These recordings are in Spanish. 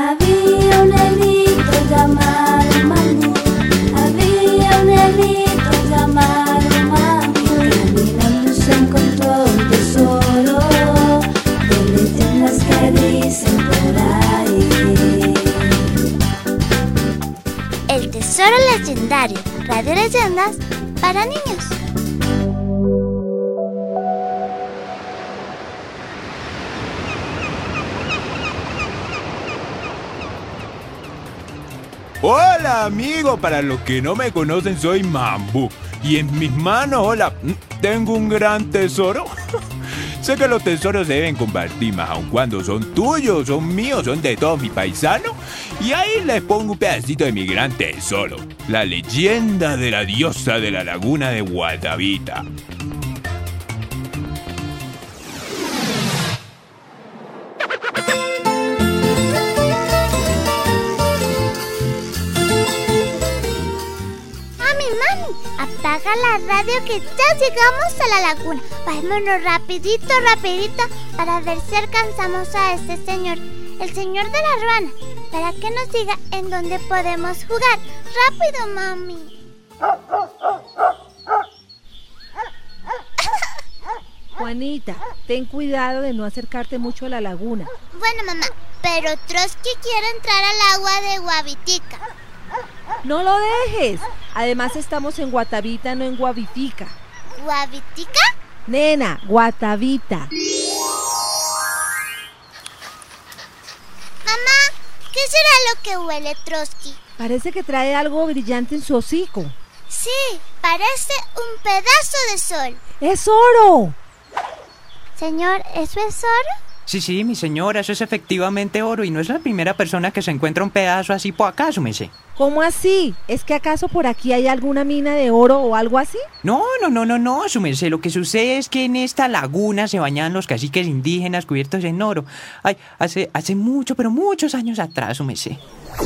Había un negrito llamado Manu, había un negrito llamado Manu, que caminando se encontró un tesoro de leyendas que dicen por ahí. El tesoro legendario, Radio Leyendas para niños. Hola amigo, para los que no me conocen soy Mambu y en mis manos, hola, tengo un gran tesoro. Sé que los tesoros se deben compartir, más aun cuando son tuyos, son míos, son de todos mis paisanos. Y ahí les pongo un pedacito de mi gran tesoro, la leyenda de la diosa de la laguna de Guatavita. Apaga la radio que ya llegamos a la laguna. Vámonos rapidito para ver si alcanzamos a este señor, el señor de la rana, para que nos diga en dónde podemos jugar. Rápido, mami. Juanita, ten cuidado de no acercarte mucho a la laguna. Bueno, mamá, pero Trotsky quiere entrar al agua de Guavitica. No lo dejes. Además estamos en Guatavita, no en Guavitica. ¿Guavitica? Nena, Guatavita. Mamá, ¿qué será lo que huele Trotsky? Parece que trae algo brillante en su hocico. Sí, parece un pedazo de sol. ¡Es oro! Señor, ¿eso es oro? Sí, mi señora, eso es efectivamente oro y no es la primera persona que se encuentra un pedazo así por acá, súmese. ¿Cómo así? ¿Es que acaso por aquí hay alguna mina de oro o algo así? No, súmese. Lo que sucede es que en esta laguna se bañaban los caciques indígenas cubiertos en oro. Ay, hace mucho, pero muchos años atrás, súmese.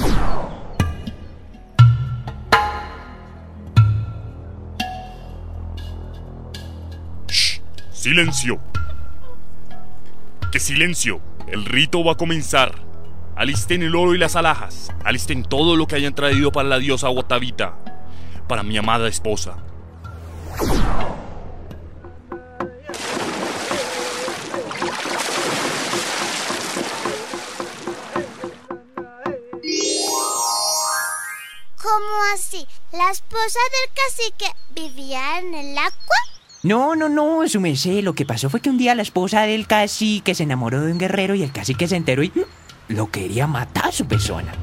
¡Shh! ¡Silencio! ¡Qué silencio! El rito va a comenzar. Alisten el oro y las alhajas. Alisten todo lo que hayan traído para la diosa Guatavita, para mi amada esposa. ¿Cómo así? ¿La esposa del cacique vivía en el agua? No, súmese. Lo que pasó fue que un día la esposa del cacique se enamoró de un guerrero y el cacique se enteró y lo quería matar a su persona.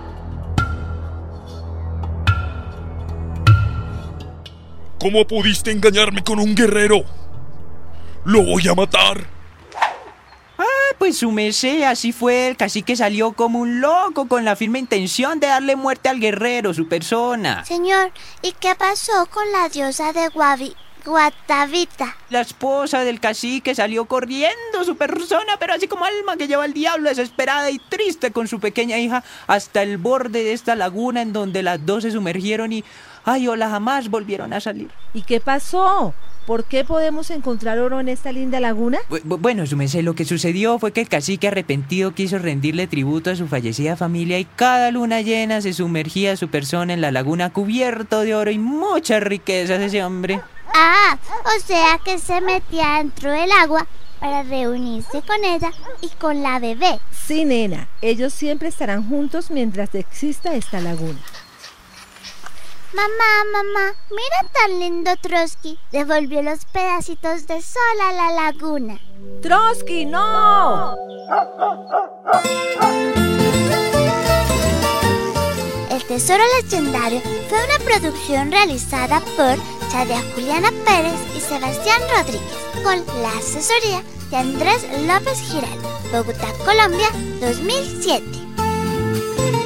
¿Cómo pudiste engañarme con un guerrero? ¡Lo voy a matar! Pues súmese, así fue. El cacique salió como un loco con la firme intención de darle muerte al guerrero, su persona. Señor, ¿y qué pasó con la diosa de Guatavita? La esposa del cacique salió corriendo, su persona, pero así como alma que lleva al diablo, desesperada y triste con su pequeña hija, hasta el borde de esta laguna en donde las dos se sumergieron y, hola, jamás volvieron a salir. ¿Y qué pasó? ¿Por qué podemos encontrar oro en esta linda laguna? Bueno, súmese, lo que sucedió fue que el cacique arrepentido quiso rendirle tributo a su fallecida familia y cada luna llena se sumergía su persona en la laguna cubierto de oro y muchas riquezas ese hombre. O sea que se metía dentro del agua para reunirse con ella y con la bebé. Sí, nena, ellos siempre estarán juntos mientras exista esta laguna. Mamá, mira tan lindo Trotsky. Devolvió los pedacitos de sol a la laguna. ¡Trotsky, no! El tesoro legendario fue una producción realizada por Shadia Juliana Pérez y Sebastián Rodríguez, con la asesoría de Andrés López Giral, Bogotá, Colombia, 2007.